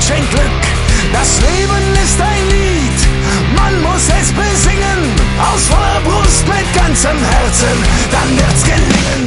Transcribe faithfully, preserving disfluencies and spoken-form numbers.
schenkt Glück. Das Leben ist ein Lied, man muss es besingen, aus voller Brust mit ganzem Herzen, dann wird's gelingen.